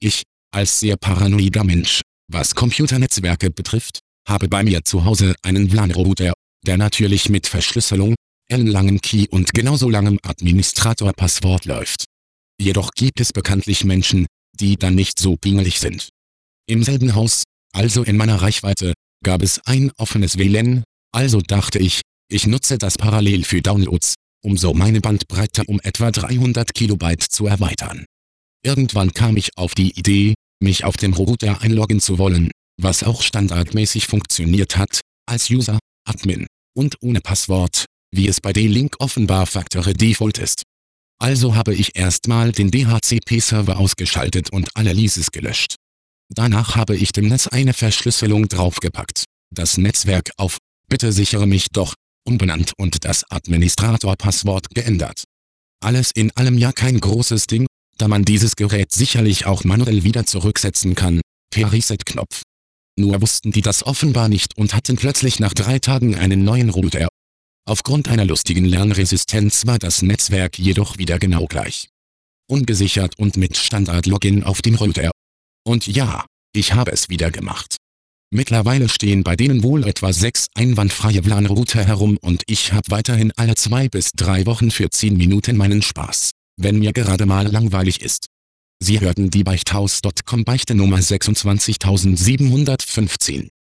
Ich, als sehr paranoider Mensch, was Computernetzwerke betrifft, habe bei mir zu Hause einen WLAN-Router, der natürlich mit Verschlüsselung, ellenlangen Key und genauso langem Administrator-Passwort läuft. Jedoch gibt es bekanntlich Menschen, die dann nicht so pingelig sind. Im selben Haus, also in meiner Reichweite, gab es ein offenes WLAN, also dachte ich, ich nutze das parallel für Downloads, um so meine Bandbreite um etwa 300 Kilobyte zu erweitern. Irgendwann kam ich auf die Idee, mich auf dem Router einloggen zu wollen, was auch standardmäßig funktioniert hat, als User, Admin und ohne Passwort, wie es bei D-Link offenbar Factory Default ist. Also habe ich erstmal den DHCP-Server ausgeschaltet und alle Leases gelöscht. Danach habe ich dem Netz eine Verschlüsselung draufgepackt, das Netzwerk auf "Bitte sichere mich doch" umbenannt und das Administrator-Passwort geändert. Alles in allem ja kein großes Ding, da man dieses Gerät sicherlich auch manuell wieder zurücksetzen kann, per Reset-Knopf. Nur wussten die das offenbar nicht und hatten plötzlich nach 3 Tagen einen neuen Router. Aufgrund einer lustigen Lernresistenz war das Netzwerk jedoch wieder genau gleich. Ungesichert und mit Standard-Login auf dem Router. Und ja, ich habe es wieder gemacht. Mittlerweile stehen bei denen wohl etwa 6 einwandfreie WLAN-Router herum und ich habe weiterhin alle 2 bis 3 Wochen für 10 Minuten meinen Spaß, wenn mir gerade mal langweilig ist. Sie hörten die Beichthaus.com Beichte Nummer 26715.